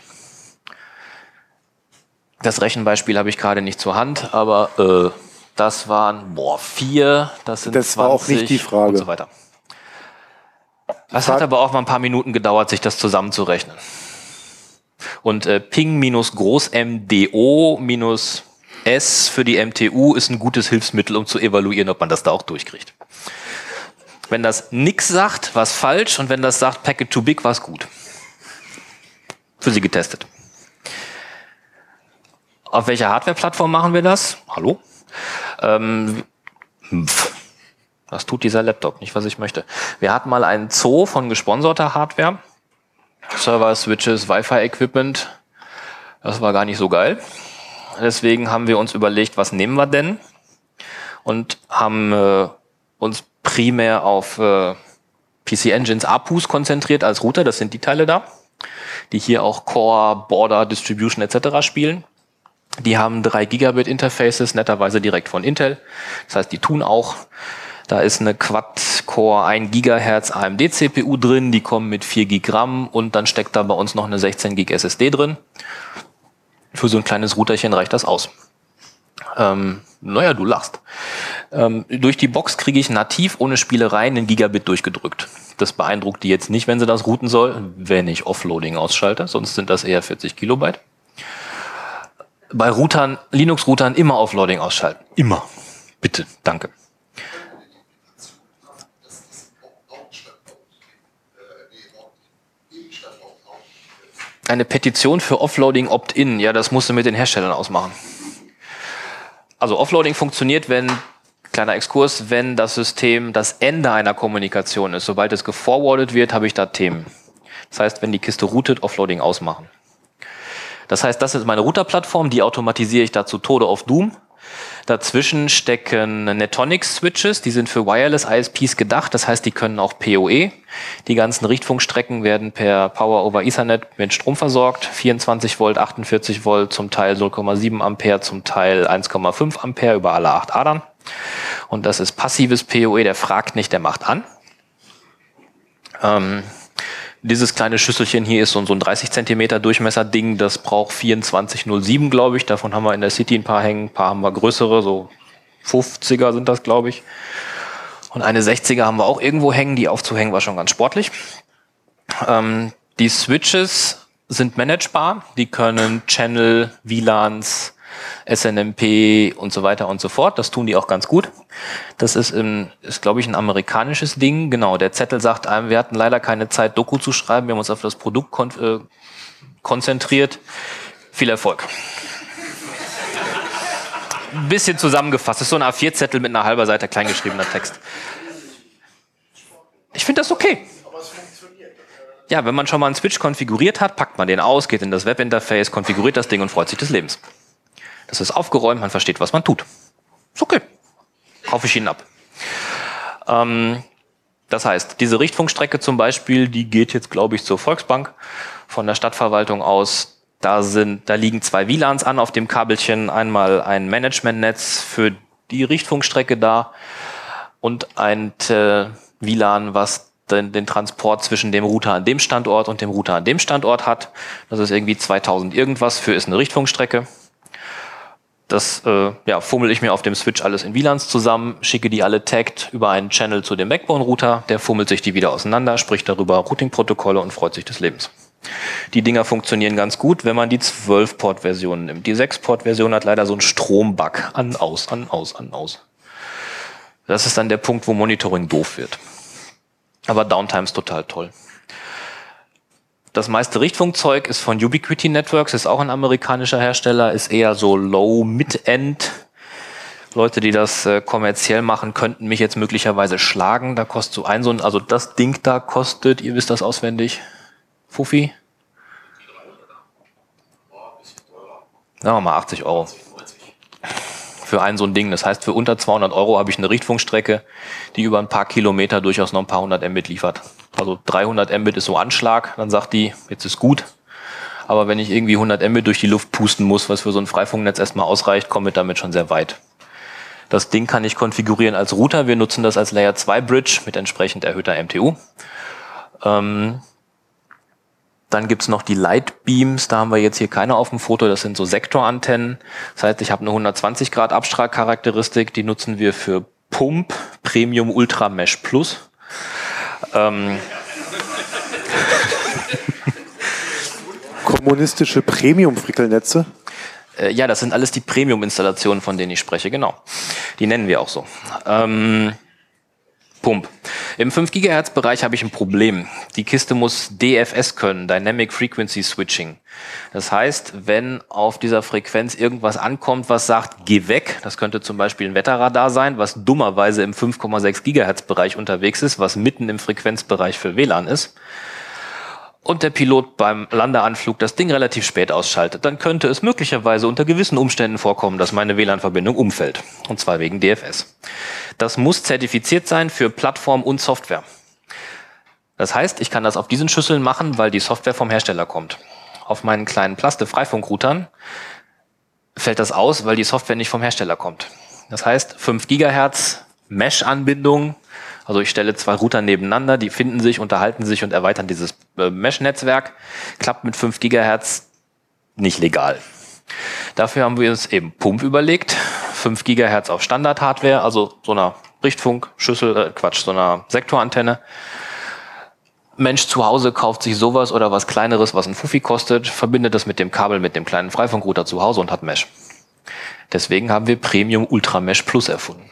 Speaker 2: Das Rechenbeispiel habe ich gerade nicht zur Hand, aber äh, das waren boah, vier, das sind
Speaker 1: das
Speaker 2: zwanzig
Speaker 1: war auch nicht die Frage.
Speaker 2: Und so weiter. Das hat aber auch mal ein paar Minuten gedauert, sich das zusammenzurechnen. Und äh, Ping minus Groß M D O minus S für die M T U ist ein gutes Hilfsmittel, um zu evaluieren, ob man das da auch durchkriegt. Wenn das nix sagt, war es falsch, und wenn das sagt Packet too big, war es gut. Für Sie getestet. Auf welcher Hardware-Plattform machen wir das? Hallo? Ähm, das tut dieser Laptop, nicht was ich möchte. Wir hatten mal einen Zoo von gesponserter Hardware. Server, Switches, Wi-Fi-Equipment. Das war gar nicht so geil. Deswegen haben wir uns überlegt, was nehmen wir denn? Und haben äh, uns primär auf äh, P C Engines A P Us konzentriert als Router. Das sind die Teile da, die hier auch Core, Border, Distribution et cetera spielen. Die haben drei Gigabit Interfaces, netterweise direkt von Intel. Das heißt, die tun auch. Da ist eine Quad-Core ein Gigahertz A M D C P U drin, die kommen mit vier Gig RAM, und dann steckt da bei uns noch eine sechzehn Gig S S D drin. Für so ein kleines Routerchen reicht das aus. Ähm, naja, du lachst. Ähm, durch die Box kriege ich nativ ohne Spielereien einen Gigabit durchgedrückt. Das beeindruckt die jetzt nicht, wenn sie das routen soll, wenn ich Offloading ausschalte, sonst sind das eher vierzig Kilobyte. Bei Routern, Linux-Routern immer Offloading ausschalten. Immer. Bitte, danke. Eine Petition für Offloading Opt-in, ja, das musst du mit den Herstellern ausmachen. Also Offloading funktioniert, wenn, kleiner Exkurs, wenn das System das Ende einer Kommunikation ist. Sobald es geforwardet wird, habe ich da Themen. Das heißt, wenn die Kiste routet, Offloading ausmachen. Das heißt, das ist meine Routerplattform, die automatisiere ich da zu Tode auf Doom. Dazwischen stecken Netonics-Switches, die sind für Wireless I S Ps gedacht, das heißt, die können auch P O E. Die ganzen Richtfunkstrecken werden per Power over Ethernet mit Strom versorgt, vierundzwanzig Volt, achtundvierzig Volt, zum Teil null Komma sieben Ampere, zum Teil eins Komma fünf Ampere über alle acht Adern. Und das ist passives P O E, der fragt nicht, der macht an. Ähm, Dieses kleine Schüsselchen hier ist so ein dreißig Zentimeter Durchmesser-Ding, das braucht vierundzwanzig null sieben, glaube ich. Davon haben wir in der City ein paar hängen, ein paar haben wir größere, so fünfziger sind das, glaube ich. Und eine sechziger haben wir auch irgendwo hängen, die aufzuhängen war schon ganz sportlich. Ähm, die Switches sind managebar, die können Channel, W LANs, S N M P und so weiter und so fort. Das tun die auch ganz gut. Das ist, im, ist glaube ich, ein amerikanisches Ding. Genau, der Zettel sagt einem, wir hatten leider keine Zeit, Doku zu schreiben. Wir haben uns auf das Produkt kon äh, konzentriert. Viel Erfolg. Ein bisschen zusammengefasst. Das ist so ein A vier Zettel mit einer halben Seite kleingeschriebener Text. Ich finde das okay. Ja, wenn man schon mal einen Switch konfiguriert hat, packt man den aus, geht in das Webinterface, konfiguriert das Ding und freut sich des Lebens. Das ist aufgeräumt, man versteht, was man tut. Ist okay. Kaufe ich Ihnen ab. Ähm, das heißt, diese Richtfunkstrecke zum Beispiel, die geht jetzt, glaube ich, zur Volksbank von der Stadtverwaltung aus. Da sind, da liegen zwei W LANs an auf dem Kabelchen. Einmal ein Managementnetz für die Richtfunkstrecke da und ein äh, W LAN, was den, den Transport zwischen dem Router an dem Standort und dem Router an dem Standort hat. Das ist irgendwie zweitausend irgendwas für ist eine Richtfunkstrecke. Das äh, ja, fummel ich mir auf dem Switch alles in W LANs zusammen, schicke die alle tagged über einen Channel zu dem Backbone-Router, der fummelt sich die wieder auseinander, spricht darüber Routing-Protokolle und freut sich des Lebens. Die Dinger funktionieren ganz gut, wenn man die zwölf Port Version nimmt. Die sechs Port Version hat leider so einen Strombug. An, aus, an, aus, an, aus. Das ist dann der Punkt, wo Monitoring doof wird. Aber Downtime ist total toll. Das meiste Richtfunkzeug ist von Ubiquiti Networks, ist auch ein amerikanischer Hersteller, ist eher so Low-Mid-End. Leute, die das äh, kommerziell machen, könnten mich jetzt möglicherweise schlagen. Da kostet so ein, so ein, also das Ding da kostet, ihr wisst das auswendig, Fuffi? Sagen wir mal achtzig Euro. Für ein so ein Ding. Das heißt, für unter zweihundert Euro habe ich eine Richtfunkstrecke, die über ein paar Kilometer durchaus noch ein paar hundert Mbit liefert. Also dreihundert Mbit ist so Anschlag, dann sagt die, jetzt ist gut. Aber wenn ich irgendwie hundert Mbit durch die Luft pusten muss, was für so ein Freifunknetz erstmal ausreicht, komme ich damit schon sehr weit. Das Ding kann ich konfigurieren als Router. Wir nutzen das als Layer zwei Bridge mit entsprechend erhöhter M T U. Ähm, Dann gibt's noch die Lightbeams, da haben wir jetzt hier keine auf dem Foto, das sind so Sektorantennen. Das heißt, ich habe eine hundertzwanzig Grad Abstrahlcharakteristik, die nutzen wir für Pump, Premium Ultra Mesh Plus. Ähm
Speaker 1: Kommunistische Premium-Frickelnetze?
Speaker 2: äh, ja, das sind alles die Premium-Installationen, von denen ich spreche, genau. Die nennen wir auch so. Ähm Pump. Im fünf Gigahertz Bereich habe ich ein Problem. Die Kiste muss D F S können, Dynamic Frequency Switching. Das heißt, wenn auf dieser Frequenz irgendwas ankommt, was sagt, geh weg, das könnte zum Beispiel ein Wetterradar sein, was dummerweise im fünf Komma sechs Gigahertz Bereich unterwegs ist, was mitten im Frequenzbereich für W LAN ist, und der Pilot beim Landeanflug das Ding relativ spät ausschaltet, dann könnte es möglicherweise unter gewissen Umständen vorkommen, dass meine W LAN-Verbindung umfällt. Und zwar wegen D F S. Das muss zertifiziert sein für Plattform und Software. Das heißt, ich kann das auf diesen Schüsseln machen, weil die Software vom Hersteller kommt. Auf meinen kleinen Plaste-Freifunkroutern fällt das aus, weil die Software nicht vom Hersteller kommt. Das heißt, fünf Gigahertz Mesh-Anbindung. Also ich stelle zwei Router nebeneinander, die finden sich, unterhalten sich und erweitern dieses äh, Mesh-Netzwerk. Klappt mit fünf Gigahertz nicht legal. Dafür haben wir uns eben Pump überlegt. fünf Gigahertz auf Standard-Hardware, also so einer Richtfunkschüssel, äh, Quatsch, so einer Sektorantenne. Mensch zu Hause kauft sich sowas oder was Kleineres, was ein Fuffi kostet, verbindet das mit dem Kabel mit dem kleinen Freifunkrouter zu Hause und hat Mesh. Deswegen haben wir Premium Ultra Mesh Plus erfunden.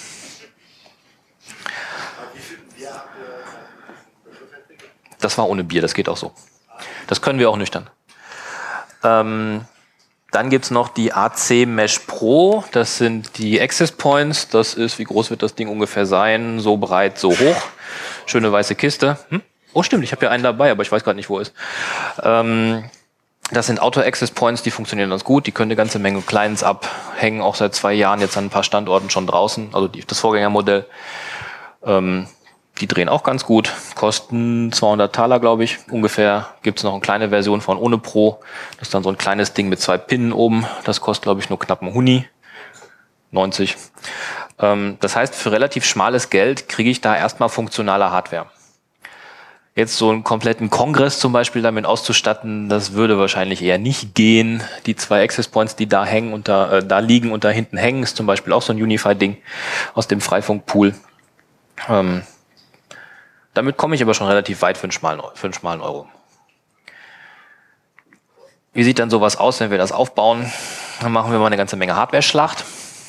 Speaker 2: Das war ohne Bier, das geht auch so. Das können wir auch nüchtern. Ähm, dann gibt's noch die A C Mesh Pro. Das sind die Access Points. Das ist, wie groß wird das Ding ungefähr sein? So breit, so hoch. Schöne weiße Kiste. Hm? Oh stimmt, ich habe ja einen dabei, aber ich weiß gerade nicht, wo er ist. Ähm, das sind Auto-Access Points, die funktionieren ganz gut. Die können eine ganze Menge Clients abhängen, auch seit zwei Jahren jetzt an ein paar Standorten schon draußen. Also die, das Vorgängermodell. Ähm, Die drehen auch ganz gut, kosten zweihundert Taler, glaube ich, ungefähr. Gibt es noch eine kleine Version von ohne Pro. Das ist dann so ein kleines Ding mit zwei Pinnen oben. Das kostet, glaube ich, nur knapp einen Huni. neunzig. Ähm, das heißt, für relativ schmales Geld kriege ich da erstmal funktionale Hardware. Jetzt so einen kompletten Kongress zum Beispiel damit auszustatten, das würde wahrscheinlich eher nicht gehen. Die zwei Access Points, die da hängen und da, äh, da liegen und da hinten hängen, ist zum Beispiel auch so ein Unify-Ding aus dem Freifunkpool. Ähm, Damit komme ich aber schon relativ weit für einen schmalen, für einen schmalen Euro. Wie sieht dann sowas aus, wenn wir das aufbauen? Dann machen wir mal eine ganze Menge Hardware-Schlacht.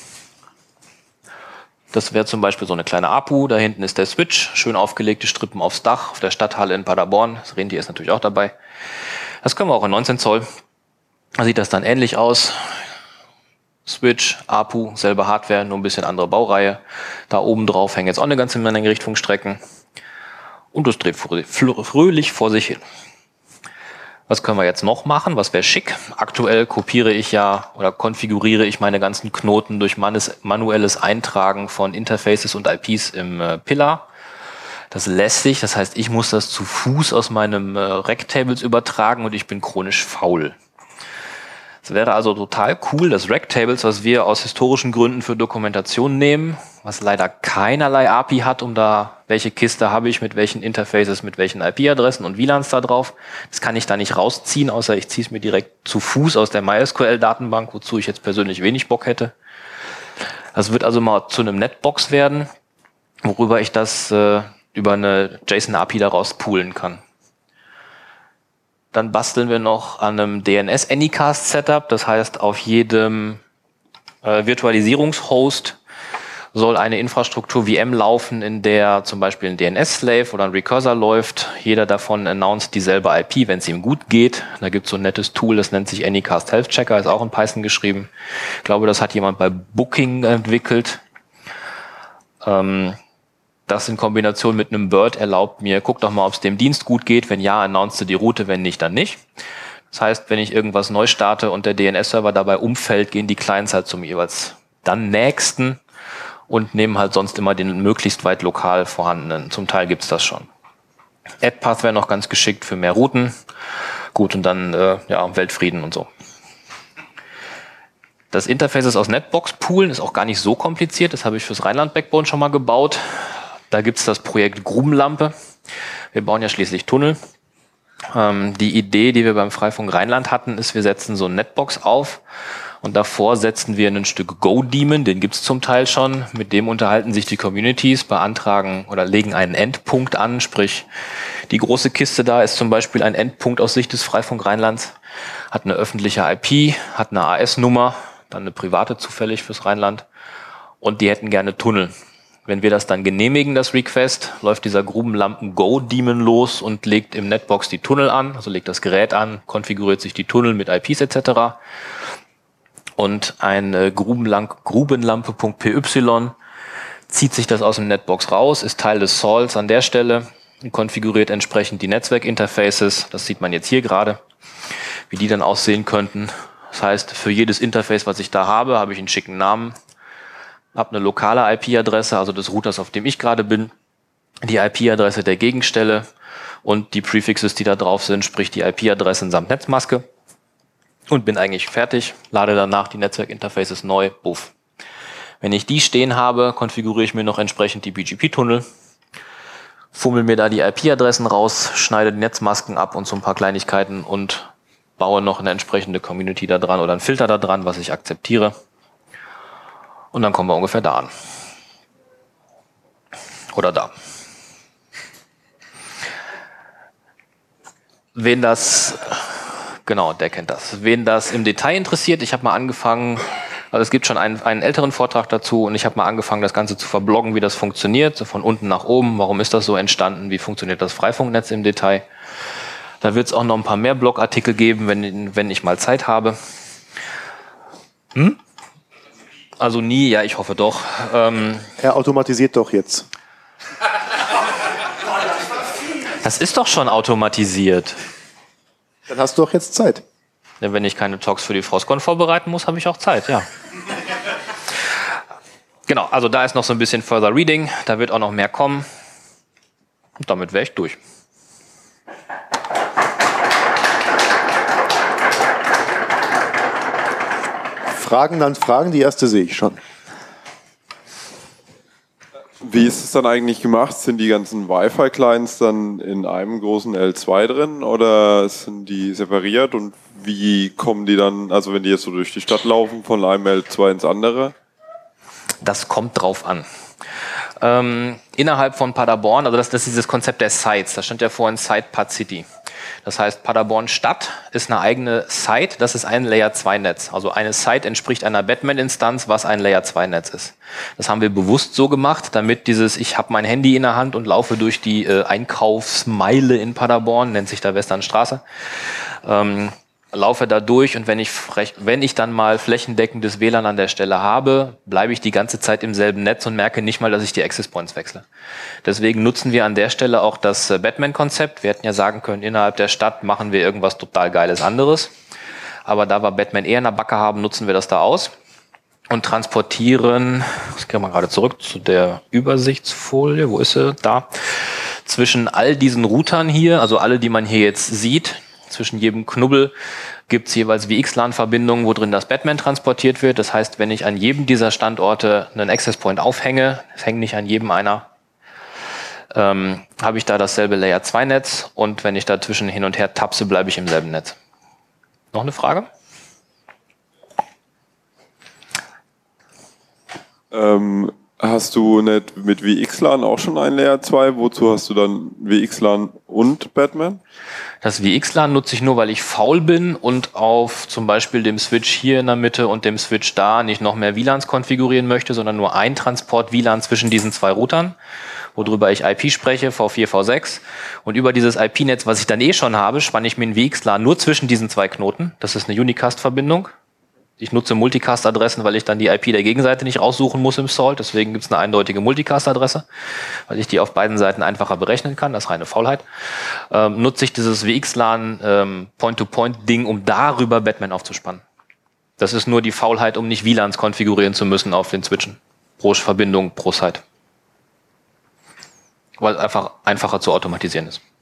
Speaker 2: Das wäre zum Beispiel so eine kleine A P U. Da hinten ist der Switch, schön aufgelegte Strippen aufs Dach, auf der Stadthalle in Paderborn. Das Rentier ist natürlich auch dabei. Das können wir auch in neunzehn Zoll. Da sieht das dann ähnlich aus. Switch, A P U, selbe Hardware, nur ein bisschen andere Baureihe. Da oben drauf hängen jetzt auch eine ganze Menge Richtfunkstrecken. Und das dreht fröhlich vor sich hin. Was können wir jetzt noch machen? Was wäre schick? Aktuell kopiere ich ja oder konfiguriere ich meine ganzen Knoten durch manuelles Eintragen von Interfaces und I Ps im äh, Pillar. Das lässt sich, das heißt, ich muss das zu Fuß aus meinem äh, Rectables übertragen und ich bin chronisch faul. Es wäre also total cool, dass Rectables, was wir aus historischen Gründen für Dokumentation nehmen, was leider keinerlei A P I hat, um da, welche Kiste habe ich mit welchen Interfaces, mit welchen I P-Adressen und W LANs da drauf. Das kann ich da nicht rausziehen, außer ich ziehe es mir direkt zu Fuß aus der MySQL-Datenbank, wozu ich jetzt persönlich wenig Bock hätte. Das wird also mal zu einem Netbox werden, worüber ich das äh, über eine JSON-A P I daraus poolen kann. Dann basteln wir noch an einem D N S-Anycast-Setup. Das heißt, auf jedem äh, Virtualisierungshost soll eine Infrastruktur V M laufen, in der zum Beispiel ein D N S-Slave oder ein Recursor läuft. Jeder davon announced dieselbe I P, wenn es ihm gut geht. Da gibt es so ein nettes Tool, das nennt sich Anycast Health Checker, ist auch in Python geschrieben. Ich glaube, das hat jemand bei Booking entwickelt. Ähm, Das in Kombination mit einem Bird erlaubt mir, guck doch mal, ob es dem Dienst gut geht. Wenn ja, announced die Route, wenn nicht, dann nicht. Das heißt, wenn ich irgendwas neu starte und der D N S-Server dabei umfällt, gehen die Clients halt zum jeweils dann nächsten und nehmen halt sonst immer den möglichst weit lokal vorhandenen. Zum Teil gibt's das schon. AdPath wäre noch ganz geschickt für mehr Routen. Gut, und dann äh, ja, Weltfrieden und so. Das Interfaces aus Netbox poolen ist auch gar nicht so kompliziert. Das habe ich fürs Rheinland-Backbone schon mal gebaut. Da gibt's das Projekt Grubenlampe. Wir bauen ja schließlich Tunnel. Ähm, die Idee, die wir beim Freifunk Rheinland hatten, ist, wir setzen so ein Netbox auf und davor setzen wir ein Stück Go-Daemon, den gibt's zum Teil schon. Mit dem unterhalten sich die Communities, beantragen oder legen einen Endpunkt an. Sprich, die große Kiste da ist zum Beispiel ein Endpunkt aus Sicht des Freifunk Rheinlands, hat eine öffentliche I P, hat eine A S-Nummer, dann eine private zufällig fürs Rheinland und die hätten gerne Tunnel. Wenn wir das dann genehmigen, das Request, läuft dieser Grubenlampen-Go-Daemon los und legt im Netbox die Tunnel an, also legt das Gerät an, konfiguriert sich die Tunnel mit I Ps et cetera. Und eine Grubenlampe.py zieht sich das aus dem Netbox raus, ist Teil des Solls an der Stelle und konfiguriert entsprechend die Netzwerkinterfaces. Das sieht man jetzt hier gerade, wie die dann aussehen könnten. Das heißt, für jedes Interface, was ich da habe, habe ich einen schicken Namen, habe eine lokale I P-Adresse, also des Routers, auf dem ich gerade bin, die I P-Adresse der Gegenstelle und die Prefixes, die da drauf sind, sprich die I P-Adressen samt Netzmaske und bin eigentlich fertig, lade danach die Netzwerkinterfaces neu, buff. Wenn ich die stehen habe, konfiguriere ich mir noch entsprechend die B G P-Tunnel, fummel mir da die I P-Adressen raus, schneide die Netzmasken ab und so ein paar Kleinigkeiten und baue noch eine entsprechende Community da dran oder einen Filter da dran, was ich akzeptiere. Und dann kommen wir ungefähr da an. Oder da. Wen das, genau, der kennt das. Wen das im Detail interessiert, ich habe mal angefangen, also es gibt schon einen, einen älteren Vortrag dazu und ich habe mal angefangen, das Ganze zu verbloggen, wie das funktioniert, so von unten nach oben, warum ist das so entstanden, wie funktioniert das Freifunknetz im Detail. Da wird es auch noch ein paar mehr Blogartikel geben, wenn, wenn ich mal Zeit habe. Hm? Also nie, ja, ich hoffe doch. Ähm,
Speaker 1: er automatisiert doch jetzt.
Speaker 2: Das ist doch schon automatisiert.
Speaker 1: Dann hast du doch jetzt Zeit.
Speaker 2: Denn wenn ich keine Talks für die Frostcon vorbereiten muss, habe ich auch Zeit, ja. Genau, also da ist noch so ein bisschen Further Reading. Da wird auch noch mehr kommen. Und damit wäre ich durch.
Speaker 1: Fragen, dann Fragen. Die erste sehe ich schon.
Speaker 4: Wie ist es dann eigentlich gemacht? Sind die ganzen Wi-Fi-Clients dann in einem großen L zwei drin oder sind die separiert? Und wie kommen die dann, also wenn die jetzt so durch die Stadt laufen, von einem L zwei ins andere?
Speaker 2: Das kommt drauf an. Ähm, innerhalb von Paderborn, also das, das ist dieses Konzept der Sites, da stand ja vorhin Site Part City. Das heißt, Paderborn Stadt ist eine eigene Site, das ist ein Layer zwei Netz. Also eine Site entspricht einer Batman-Instanz, was ein Layer zwei Netz ist. Das haben wir bewusst so gemacht, damit dieses, ich habe mein Handy in der Hand und laufe durch die äh, Einkaufsmeile in Paderborn, nennt sich da Westernstraße, ähm, laufe da durch und wenn ich, frech, wenn ich dann mal flächendeckendes W L A N an der Stelle habe, bleibe ich die ganze Zeit im selben Netz und merke nicht mal, dass ich die Access Points wechsle. Deswegen nutzen wir an der Stelle auch das Batman-Konzept. Wir hätten ja sagen können, innerhalb der Stadt machen wir irgendwas total Geiles anderes. Aber da wir Batman eher in der Backe haben, nutzen wir das da aus und transportieren, das gehen wir gerade zurück zu der Übersichtsfolie, wo ist sie? Da. Zwischen all diesen Routern hier, also alle, die man hier jetzt sieht, zwischen jedem Knubbel gibt es jeweils V X LAN-Verbindungen, wo drin das Batman transportiert wird. Das heißt, wenn ich an jedem dieser Standorte einen Access Point aufhänge, es hängt nicht an jedem einer, ähm, habe ich da dasselbe Layer zwei Netz und wenn ich dazwischen hin und her tapse, bleibe ich im selben Netz. Noch eine Frage?
Speaker 4: Ähm, hast du nicht mit V X LAN auch schon ein Layer zwei? Wozu hast du dann V X LAN und Batman?
Speaker 2: Das V X LAN nutze ich nur, weil ich faul bin und auf zum Beispiel dem Switch hier in der Mitte und dem Switch da nicht noch mehr W LANs konfigurieren möchte, sondern nur ein Transport-W LAN zwischen diesen zwei Routern, worüber ich I P spreche, V vier, V sechs. Und über dieses I P-Netz, was ich dann eh schon habe, spanne ich mir ein V X LAN nur zwischen diesen zwei Knoten. Das ist eine Unicast-Verbindung. Ich nutze Multicast-Adressen, weil ich dann die I P der Gegenseite nicht raussuchen muss im Salt. Deswegen gibt es eine eindeutige Multicast-Adresse, weil ich die auf beiden Seiten einfacher berechnen kann. Das ist reine Faulheit. Ähm, nutze ich dieses V X LAN ähm, Point-to-Point-Ding, um darüber Batman aufzuspannen. Das ist nur die Faulheit, um nicht W LANs konfigurieren zu müssen auf den Switchen. Pro Verbindung, pro Site. Weil es einfach einfacher zu automatisieren ist.